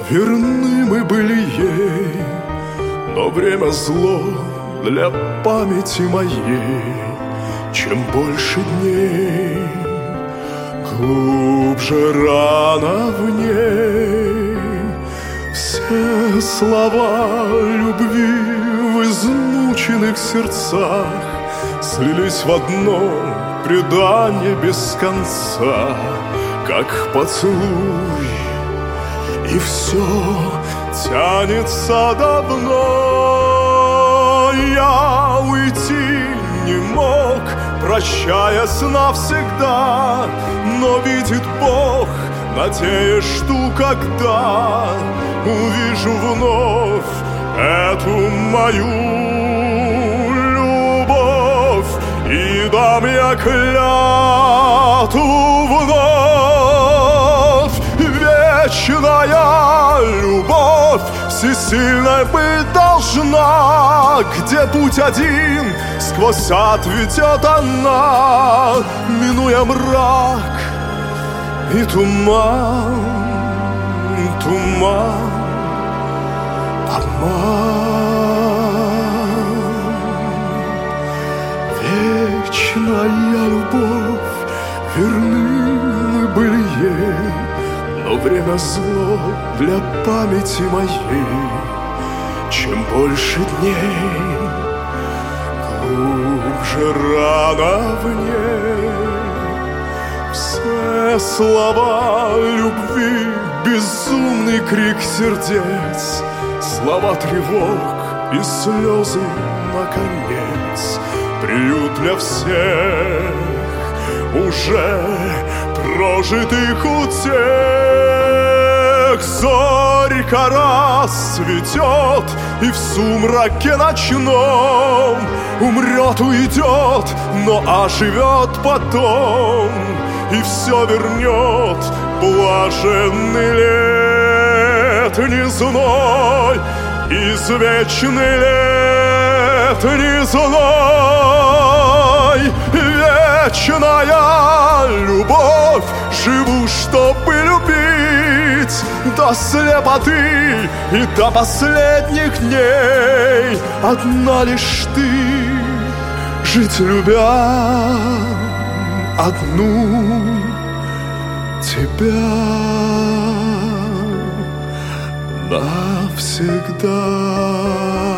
верны мы были ей, но время зло для памяти моей. Чем больше дней, глубже рана в ней. Все слова любви в измученных сердцах слились в одно предание без конца, как поцелуй, и все тянется давно. Я уйти не мог, прощаясь навсегда, но видит Бог, надеясь, что когда увижу вновь эту мою любовь, и дам я клятву вновь. Вечная любовь всесильной быть должна, где путь один сквозь ад ведет она, минуя мрак и туман, туман, обман. Вечная любовь, верны мы были ей, но время зло для памяти моей. Чем больше дней, глубже рана в ней. Все слова любви, безумный крик сердец, слова тревог и слезы, наконец, приют для всех уже прожитых утех. Зорька расцветет, и в сумраке ночном умрет, уйдет, но оживет потом, и все вернет блаженный летний зной, извечный летний зной. Вечная любовь, живу, чтобы любить до слепоты и до последних дней. Одна лишь ты, жить любя одну тебя навсегда.